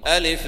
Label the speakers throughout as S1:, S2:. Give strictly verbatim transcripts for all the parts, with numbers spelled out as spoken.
S1: ألف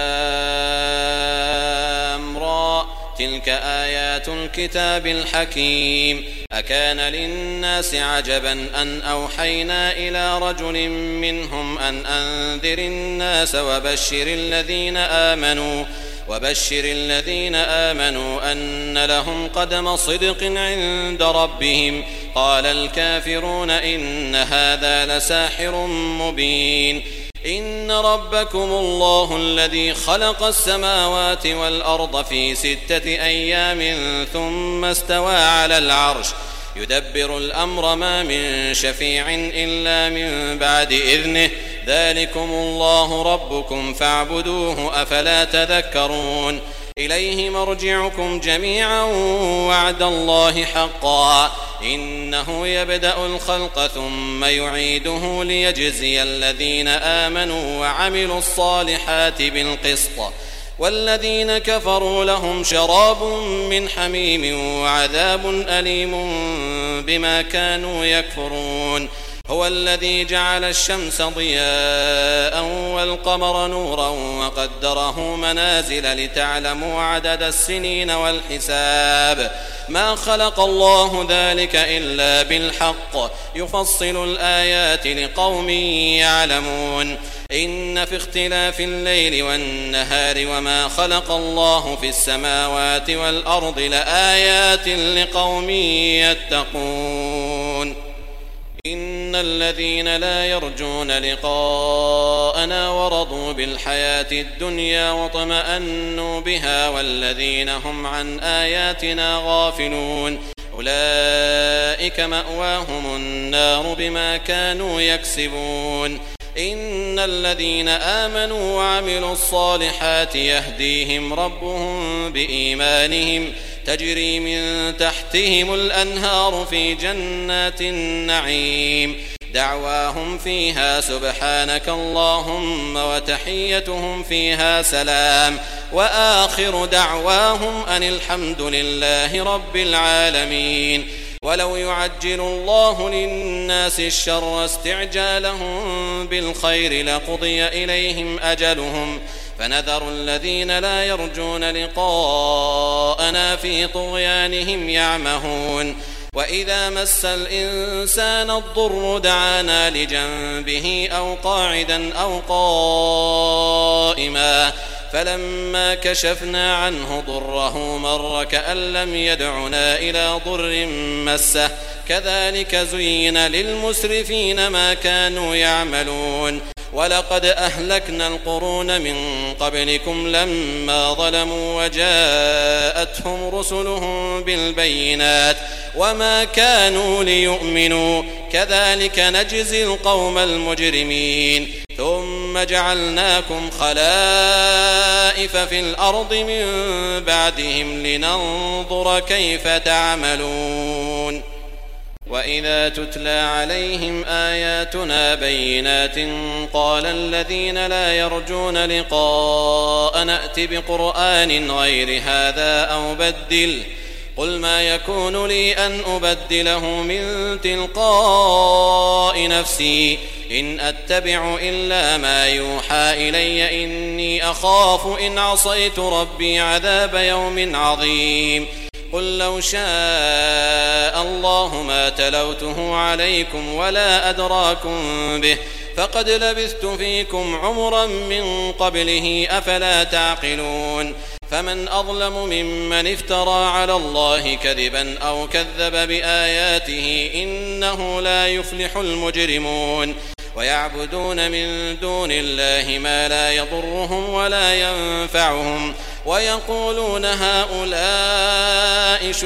S1: لام را تلك آيات الكتاب الحكيم أكان للناس عجبا أن أوحينا إلى رجل منهم أن أنذر الناس وبشر الذين آمنوا وبشر الذين آمنوا أن لهم قدم صدق عند ربهم قال الكافرون إن هذا لساحر مبين إن ربكم الله الذي خلق السماوات والأرض في ستة أيام ثم استوى على العرش يدبر الأمر ما من شفيع إلا من بعد إذنه ذلكم الله ربكم فاعبدوه أفلا تذكرون إليه مرجعكم جميعا وعد الله حقا إنه يبدأ الخلق ثم يعيده ليجزي الذين آمنوا وعملوا الصالحات بالقسط والذين كفروا لهم شراب من حميم وعذاب أليم بما كانوا يكفرون هو الذي جعل الشمس ضياء والقمر نورا وقدره منازل لتعلموا عدد السنين والحساب ما خلق الله ذلك إلا بالحق يفصل الآيات لقوم يعلمون إن في اختلاف الليل والنهار وما خلق الله في السماوات والأرض لآيات لقوم يتقون إن الذين لا يرجون لقاءنا ورضوا بالحياة الدنيا واطمأنوا بها والذين هم عن آياتنا غافلون أولئك مأواهم النار بما كانوا يكسبون إن الذين آمنوا وعملوا الصالحات يهديهم ربهم بإيمانهم تجري من تحتهم الأنهار في جنات النعيم دعواهم فيها سبحانك اللهم وتحيتهم فيها سلام وآخر دعواهم أن الحمد لله رب العالمين ولو يعجل الله للناس الشر استعجالهم بالخير لقضي إليهم أجلهم فنذر الذين لا يرجون لقاءنا في طغيانهم يعمهون وإذا مس الإنسان الضر دعانا لجنبه أو قاعدا أو قائما فلما كشفنا عنه ضره مر كأن لم يدعنا إلى ضر مسه كذلك زين للمسرفين ما كانوا يعملون ولقد أهلكنا القرون من قبلكم لما ظلموا وجاءتهم رسلهم بالبينات وما كانوا ليؤمنوا كذلك نجزي القوم المجرمين ثم جعلناكم خلائف في الأرض من بعدهم لننظر كيف تعملون وإذا تتلى عليهم آياتنا بينات قال الذين لا يرجون لقاء نأت بقرآن غير هذا أو بدل قل ما يكون لي أن أبدله من تلقاء نفسي إن أتبع إلا ما يوحى إلي إني أخاف إن عصيت ربي عذاب يوم عظيم قل لو شاء الله ما تلوته عليكم ولا أدراكم به فقد لبثت فيكم عمرا من قبله أفلا تعقلون فمن أظلم ممن افترى على الله كذبا أو كذب بآياته إنه لا يفلح المجرمون ويعبدون من دون الله ما لا يضرهم ولا ينفعهم ويقولون هؤلاء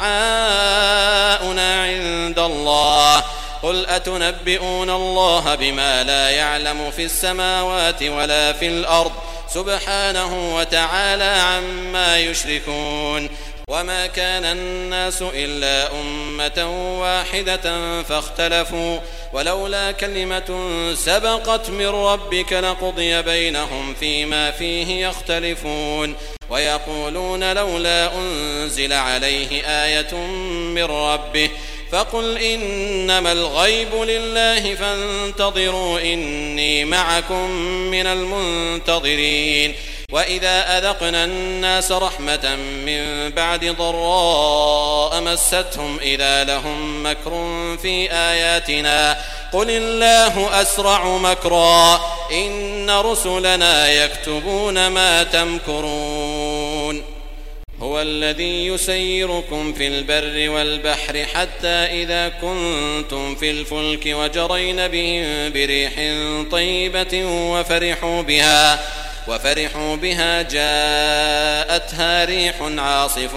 S1: شفعاؤنا عند الله قل أتنبئون الله بما لا يعلم في السماوات ولا في الأرض سبحانه وتعالى عما يشركون وما كان الناس إلا أمة واحدة فاختلفوا ولولا كلمة سبقت من ربك لقضي بينهم فيما فيه يختلفون ويقولون لولا أنزل عليه آية من ربه فقل إنما الغيب لله فانتظروا إني معكم من المنتظرين. وإذا أذقنا الناس رحمة من بعد ضراء مستهم إذا لهم مكر في آياتنا قل الله أسرع مكرا إن رسلنا يكتبون ما تمكرون. هو الذي يسيركم في البر والبحر حتى إذا كنتم في الفلك وجرين بهم بريح طيبة وفرحوا بها وفرحوا بها جاءتها ريح عاصف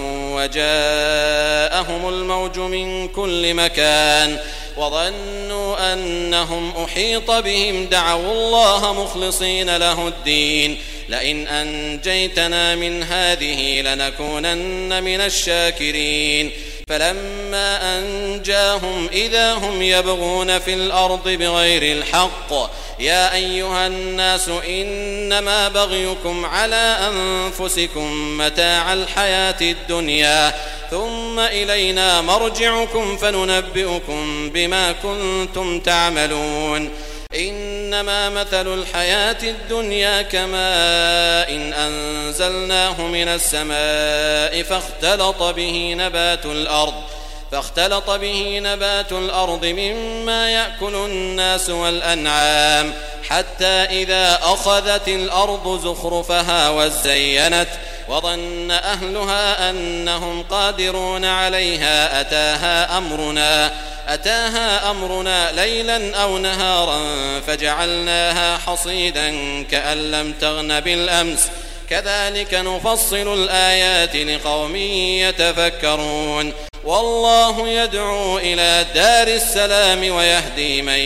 S1: وجاءهم الموج من كل مكان وظنوا أنهم أحيط بهم دعوا الله مخلصين له الدين لئن أنجيتنا من هذه لنكونن من الشاكرين. فلما أنجاهم إذا هم يبغون في الأرض بغير الحق يا أيها الناس إنما بغيكم على أنفسكم متاع الحياة الدنيا ثم إلينا مرجعكم فننبئكم بما كنتم تعملون. إنما مثل الحياة الدنيا كماء إن أنزلناه من السماء فاختلط به نبات الأرض فاختلط به نبات الأرض مما يأكل الناس والأنعام حتى إذا أخذت الأرض زخرفها وزينت وظن أهلها أنهم قادرون عليها أتاها أمرنا أتاها أمرنا ليلا أو نهارا فجعلناها حصيدا كأن لم تغن بالأمس كذلك نفصل الآيات لقوم يتفكرون. والله يدعو إلى دار السلام ويهدي من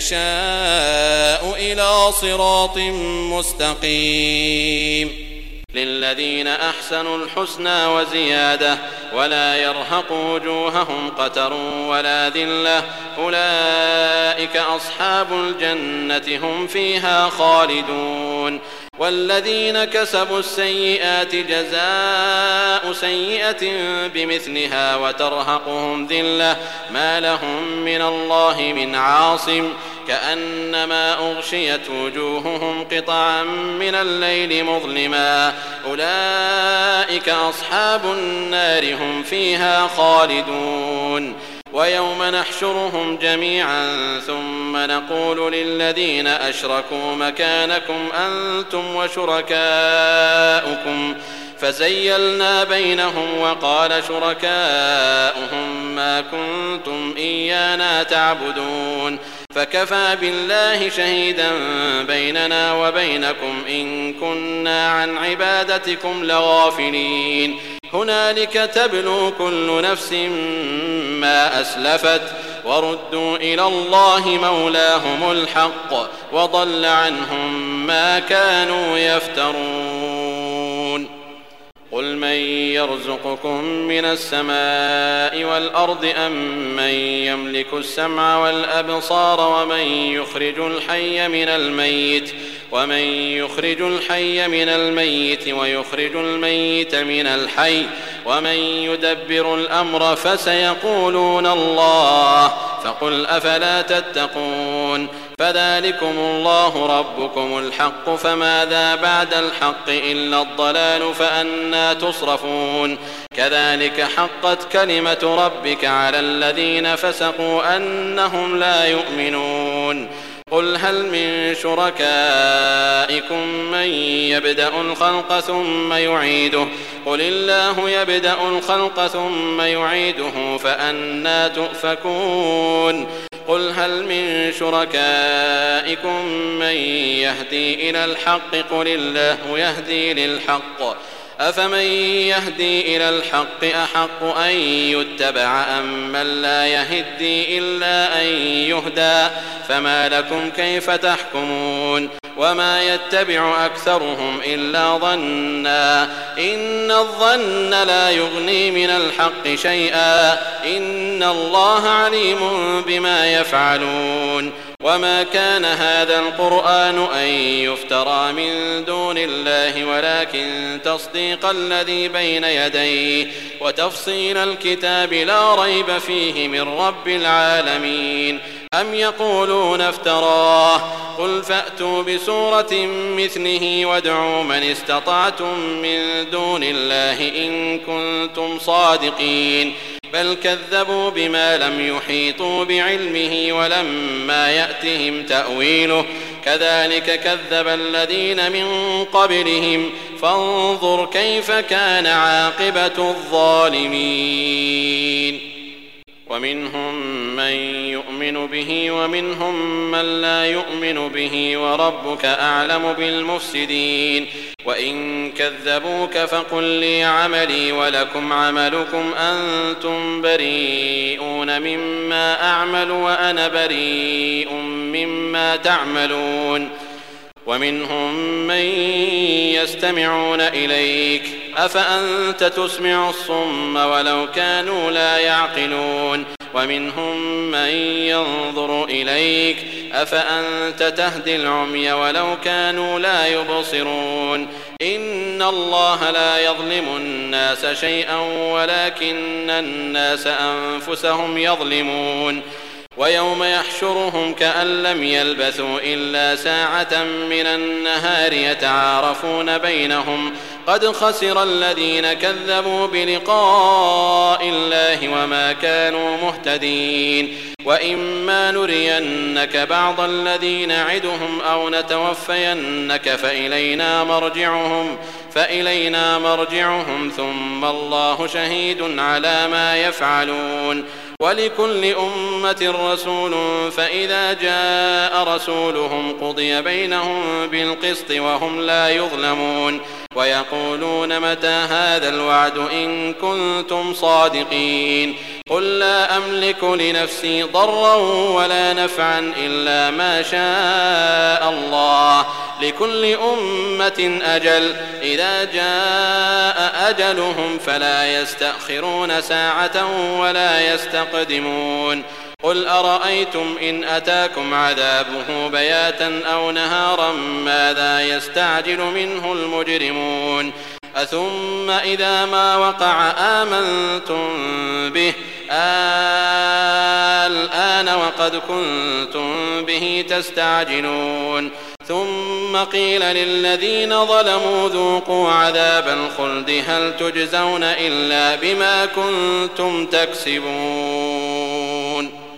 S1: يشاء إلى صراط مستقيم. للذين أحسنوا الحسنى وزيادة ولا يرهق وجوههم قتر ولا ذلة أولئك أصحاب الجنة هم فيها خالدون. والذين كسبوا السيئات جزاء سيئة بمثلها وترهقهم ذلة ما لهم من الله من عاصم كأنما أغشيت وجوههم قطعا من الليل مظلما أولئك أصحاب النار هم فيها خالدون. ويوم نحشرهم جميعا ثم نقول للذين أشركوا مكانكم أنتم وشركاؤكم فزيلنا بينهم وقال شركاؤهم ما كنتم إيانا تعبدون فكفى بالله شهيدا بيننا وبينكم إن كنا عن عبادتكم لغافلين. هنالك تبلو كل نفس ما أسلفت وردوا إلى الله مولاهم الحق وضل عنهم ما كانوا يفترون. قل من يرزقكم من السماء والأرض أم من يملك السمع والأبصار ومن يخرج الحي من الميت ومن يخرج الحي من الميت ويخرج الميت من الحي ومن يدبر الأمر فسيقولون الله فقل أفلا تتقون. فذلكم الله ربكم الحق فماذا بعد الحق إلا الضلال فأنى تصرفون. كذلك حقت كلمة ربك على الذين فسقوا أنهم لا يؤمنون. قل هل من شركائكم من يبدأ الخلق ثم يعيده قل الله يبدأ الخلق ثم يعيده فأنى تؤفكون. قل هل من شركائكم من يهدي إلى الحق قل الله يهدي للحق أفمن يهدي إلى الحق أحق أن يتبع أم من لا يهدي إلا أن يهدى فما لكم كيف تحكمون. وما يتبع أكثرهم إلا ظنا إن الظن لا يغني من الحق شيئا إن الله عليم بما يفعلون. وما كان هذا القرآن أن يفترى من دون الله ولكن تصديق الذي بين يديه وتفصيل الكتاب لا ريب فيه من رب العالمين. أم يقولون افتراه قل فأتوا بسورة مثله وادعوا من استطعتم من دون الله إن كنتم صادقين بل كذبوا بما لم يحيطوا بعلمه ولما يأتهم تأويله كذلك كذب الذين من قبلهم فانظر كيف كان عاقبة الظالمين. ومنهم من يؤمن به ومنهم من لا يؤمن به وربك أعلم بالمفسدين. وإن كذبوك فقل لي عملي ولكم عملكم أنتم بريئون مما أعمل وأنا بريء مما تعملون. ومنهم من يستمعون إليك أفأنت تسمع الصم ولو كانوا لا يعقلون. ومنهم من ينظر إليك أفأنت تهدي العمي ولو كانوا لا يبصرون. إن الله لا يظلم الناس شيئا ولكن الناس أنفسهم يظلمون. ويوم يحشرهم كأن لم يلبثوا إلا ساعة من النهار يتعارفون بينهم قد خسر الذين كذبوا بلقاء الله وما كانوا مهتدين. وإما نرينك بعض الذي نعدهم أو نتوفينك فإلينا مرجعهم فإلينا مرجعهم ثم الله شهيد على ما يفعلون. ولكل أمة رسول فإذا جاء رسولهم قضي بينهم بالقسط وهم لا يظلمون. ويقولون متى هذا الوعد إن كنتم صادقين قل لا أملك لنفسي ضرا ولا نفعا إلا ما شاء الله لكل أمة أجل إذا جاء أجلهم فلا يستأخرون ساعة ولا يستقدمون. قل أرأيتم إن أتاكم عذابه بياتا أو نهارا ماذا يستعجل منه المجرمون أثم إذا ما وقع آمنتم به الآن وقد كنتم به تستعجلون. ثم قيل للذين ظلموا ذوقوا عذاب الخلد هل تجزون إلا بما كنتم تكسبون.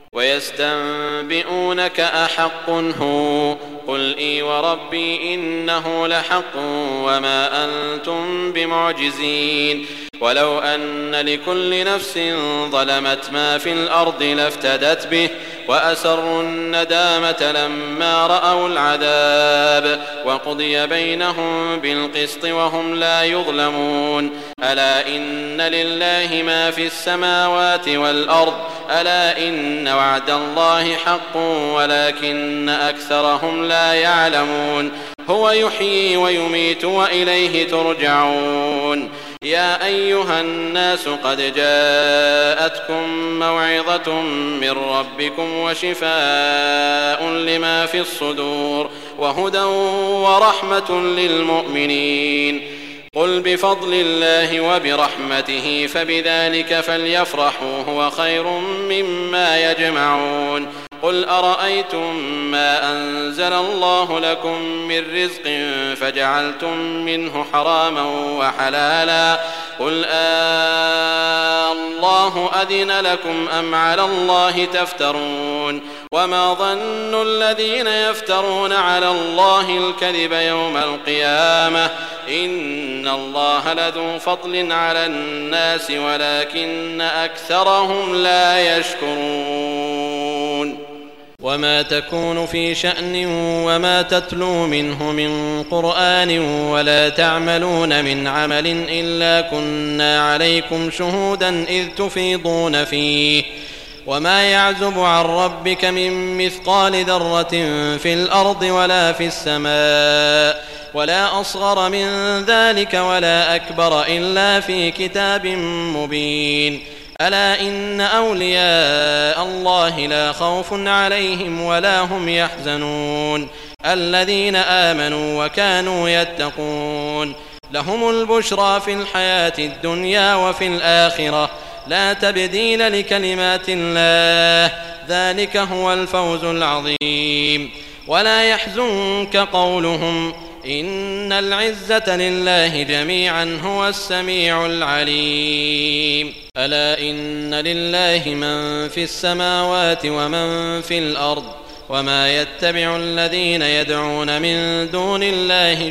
S1: ويستنبئونك أحق هو قل إي وربي إنه لحق وما أنتم بمعجزين. ولو أن لكل نفس ظلمت ما في الأرض لافتدت به وأسروا الندامة لما رأوا العذاب وقضي بينهم بالقسط وهم لا يظلمون. ألا إن لله ما في السماوات والأرض ألا إن وعد الله حق ولكن أكثرهم لا يعلمون. هو يحيي ويميت وإليه ترجعون. يا أيها الناس قد جاءتكم موعظة من ربكم وشفاء لما في الصدور وهدى ورحمة للمؤمنين. قل بفضل الله وبرحمته فبذلك فليفرحوا هو خير مما يجمعون. قل أرأيتم ما أنزل الله لكم من رزق فجعلتم منه حراما وحلالا قل آه الله أذن لكم أم على الله تفترون. وما ظن الذين يفترون على الله الكذب يوم القيامة إن الله لذو فضل على الناس ولكن أكثرهم لا يشكرون. وما تكون في شأن وما تتلو منه من قرآن ولا تعملون من عمل إلا كنا عليكم شهودا إذ تفيضون فيه وما يعزب عن ربك من مثقال ذرة في الأرض ولا في السماء ولا أصغر من ذلك ولا أكبر إلا في كتاب مبين. ألا إن أولياء الله لا خوف عليهم ولا هم يحزنون الذين آمنوا وكانوا يتقون لهم البشرى في الحياة الدنيا وفي الآخرة لا تبديل لكلمات الله ذلك هو الفوز العظيم ولا يحزنك قولهم إن العزة لله جميعا هو السميع العليم ألا إن لله من في السماوات ومن في الأرض وما يتبع الذين يدعون من دون الله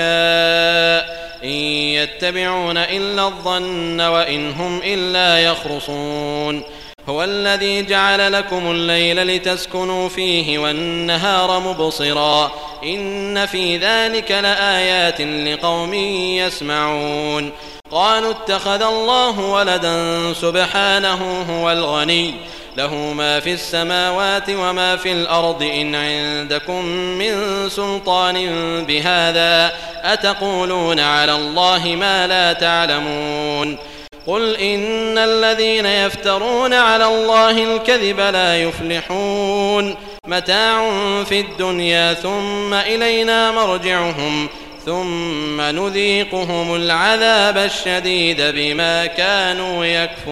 S1: شركاء إن يتبعون إلا الظن وإن هم إلا يخرصون هو الذي جعل لكم الليل لتسكنوا فيه والنهار مبصرا إن في ذلك لآيات لقوم يسمعون قالوا اتخذ الله ولدا سبحانه هو الغني له ما في السماوات وما في الأرض إن عندكم من سلطان بهذا أتقولون على الله ما لا تعلمون قل إن الذين يفترون على الله الكذب لا يفلحون متاع في الدنيا ثم إلينا مرجعهم ثم نذيقهم العذاب الشديد بما كانوا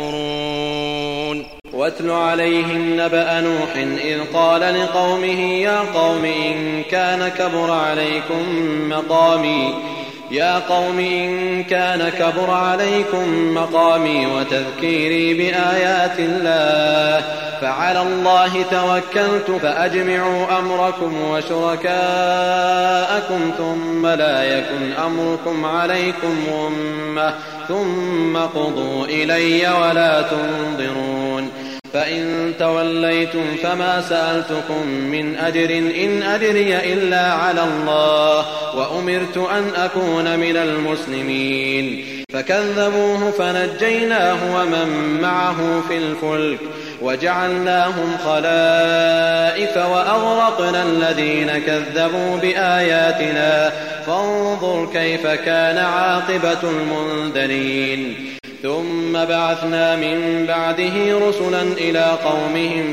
S1: يكفرون واتل عليهم نبأ نوح إذ قال لقومه يا قوم إن كان كبر عليكم مقامي يا قوم إن كان كبر عليكم مقامي وتذكيري بآيات الله فعلى الله توكلت فأجمعوا أمركم وشركاءكم ثم لا يكن أمركم عليكم غمة ثم قضوا إلي ولا تنظرون فإن توليتم فما سألتكم من أجر إن أجري إلا على الله وأمرت أن أكون من المسلمين فكذبوه فنجيناه ومن معه في الفلك وجعلناهم خلائف وأغرقنا الذين كذبوا بآياتنا فانظر كيف كان عاقبة المنذرين ثم بعثنا من بعده رسلا إلى قومهم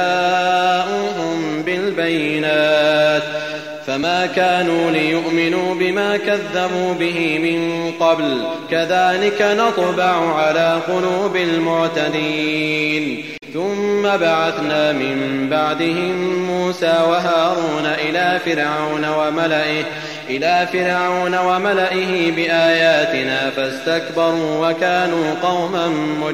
S1: فجاءوهم بالبينات فما كانوا ليؤمنوا بما كذبوا به من قبل كذلك نطبع على قلوب المعتدين ثم بعثنا من بعدهم موسى وهارون إلى فرعون وملئه إلى فرعون وملئه بآياتنا فاستكبروا وكانوا قوما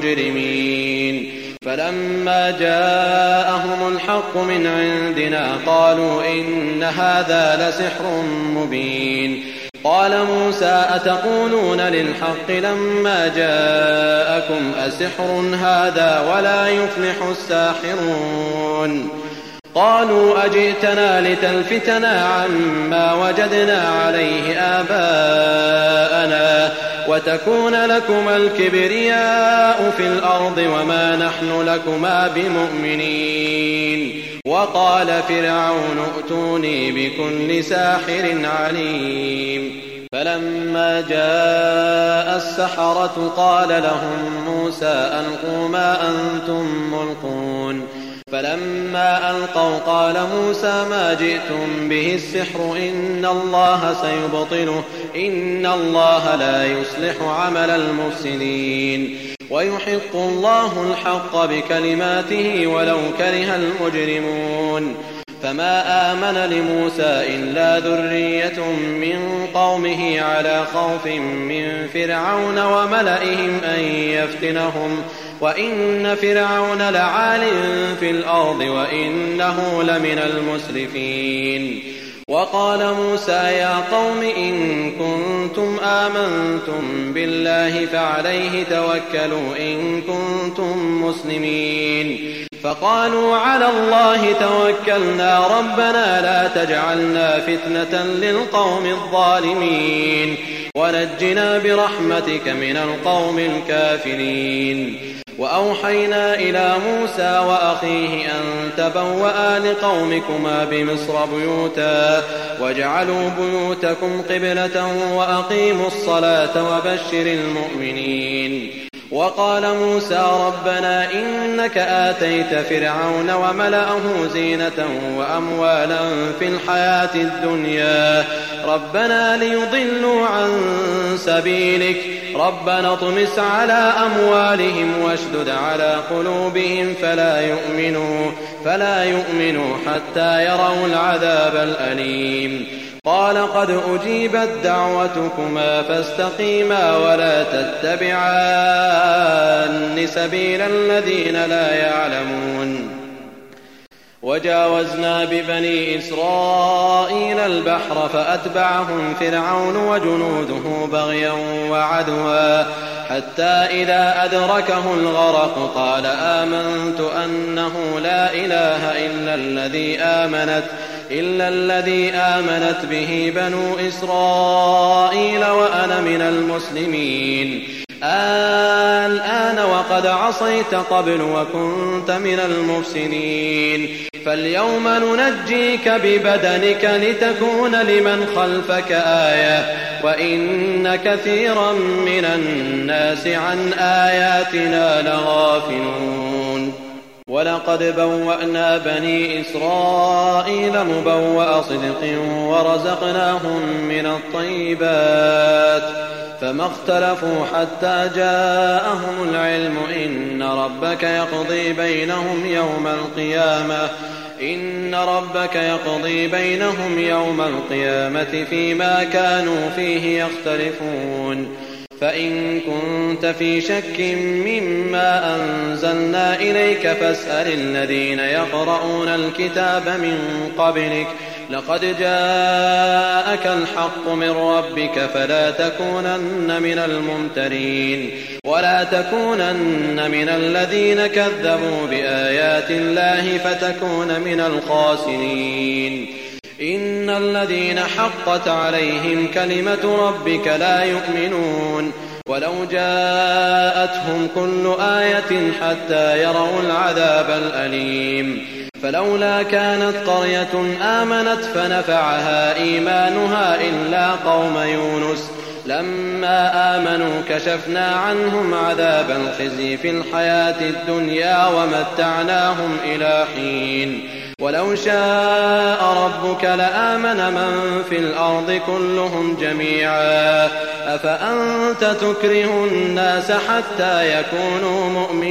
S1: مجرمين فلما جاءهم الحق من عندنا قالوا إن هذا لسحر مبين قال موسى أتقولون للحق لما جاءكم أسحر هذا ولا يفلح الساحرون قالوا أجئتنا لتلفتنا عما وجدنا عليه آباءنا وتكون لكما الكبرياء في الأرض وما نحن لكما بمؤمنين وقال فرعون ائتوني بكل ساحر عليم فلما جاء السحرة قال لهم موسى ألقوا ما أنتم ملقون فلما ألقوا قال موسى ما جئتم به السحر إن الله سيبطله إن الله لا يصلح عمل المفسدين ويحق الله الحق بكلماته ولو كره المجرمون فما آمن لموسى إلا ذرية من قومه على خوف من فرعون وملئهم أن يفتنهم وإن فرعون لعال في الأرض وإنه لمن المسرفين وقال موسى يا قوم إن كنتم آمنتم بالله فعليه توكلوا إن كنتم مسلمين فقالوا على الله توكلنا ربنا لا تجعلنا فتنة للقوم الظالمين ونجنا برحمتك من القوم الكافرين وأوحينا إلى موسى وأخيه أن تبوأ لقومكما بمصر بيوتا واجعلوا بيوتكم قبلة وأقيموا الصلاة وبشر المؤمنين وقال موسى ربنا إنك آتيت فرعون وملأه زينة وأموالا في الحياة الدنيا ربنا ليضلوا عن سبيلك ربنا اطمس على أموالهم واشدد على قلوبهم فلا يؤمنوا, فلا يؤمنوا حتى يروا العذاب الأليم قال قد أجيبت دعوتكما فاستقيما ولا تتبعان سبيل الذين لا يعلمون وجاوزنا ببني إسرائيل البحر فأتبعهم فرعون وجنوده بغيا وعدوا حتى إذا أدركه الغرق قال آمنت أنه لا إله إلا الذي آمنت إلا الذي آمنت به بنو إسرائيل وأنا من المسلمين الآن وقد عصيت قبل وكنت من المفسدين فاليوم ننجيك ببدنك لتكون لمن خلفك آية وإن كثيرا من الناس عن آياتنا لغافلون ولقد بوأنا بني إسرائيل مبوأ صدق ورزقناهم من الطيبات فما اختلفوا حتى جاءهم العلم إن ربك يقضي بينهم يوم القيامة إن ربك يقضي بينهم يوم القيامة فيما كانوا فيه يختلفون فإن كنت في شك مما أنزلنا إليك فاسأل الذين يقرؤون الكتاب من قبلك لقد جاءك الحق من ربك فلا تكونن من الممترين ولا تكونن من الذين كذبوا بآيات الله فتكون من الخاسرين إن الذين حقت عليهم كلمة ربك لا يؤمنون ولو جاءتهم كل آية حتى يروا العذاب الأليم فلولا كانت قرية آمنت فنفعها إيمانها إلا قوم يونس لما آمنوا كشفنا عنهم عذاب الخزي في الحياة الدنيا ومتعناهم إلى حين ولو شاء ربك لآمن من في الأرض كلهم جميعا أفأنت تكره الناس حتى يكونوا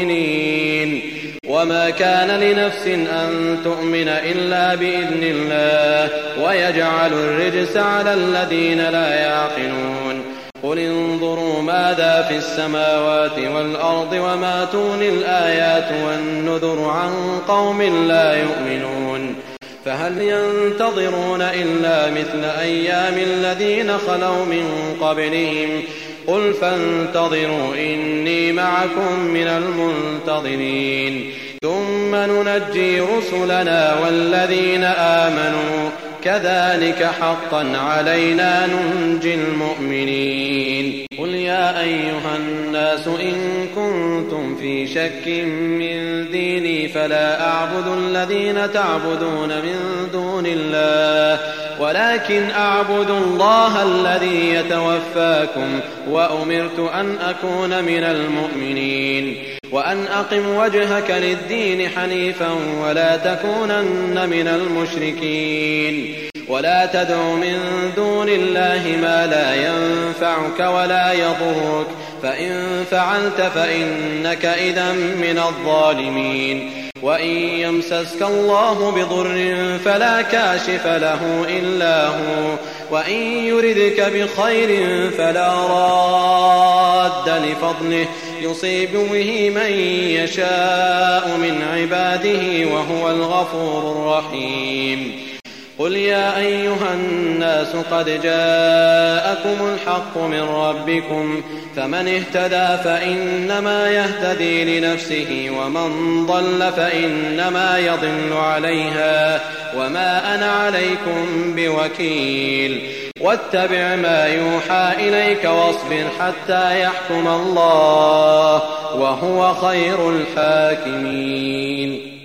S1: مؤمنين وما كان لنفس أن تؤمن إلا بإذن الله ويجعل الرجس على الذين لا يعقلون قل انظروا ماذا في السماوات والأرض وما تغني الآيات والنذر عن قوم لا يؤمنون فهل ينتظرون إلا مثل أيام الذين خلوا من قبلهم قل فانتظروا إني معكم من المنتظرين ثم ننجي رسلنا والذين آمنوا كذلك حقا علينا ننجي المؤمنين قل يا أيها الناس إن كنتم في شك من ديني فلا أعبد الذين تعبدون من دون الله ولكن أعبد الله الذي يتوفاكم وأمرت أن أكون من المؤمنين وأن أقم وجهك للدين حنيفا ولا تكونن من المشركين ولا تدع من دون الله ما لا ينفعك ولا يضرك فإن فعلت فإنك إذا من الظالمين وإن يمسسك الله بضر فلا كاشف له إلا هو وإن يردك بخير فلا راد لفضله يصيب به من يشاء من عباده وهو الغفور الرحيم قل يا أيها الناس قد جاءكم الحق من ربكم فمن اهتدى فإنما يهتدي لنفسه ومن ضل فإنما يضل عليها وما أنا عليكم بوكيل واتبع ما يوحى إليك واصبر حتى يحكم الله وهو خير الحاكمين.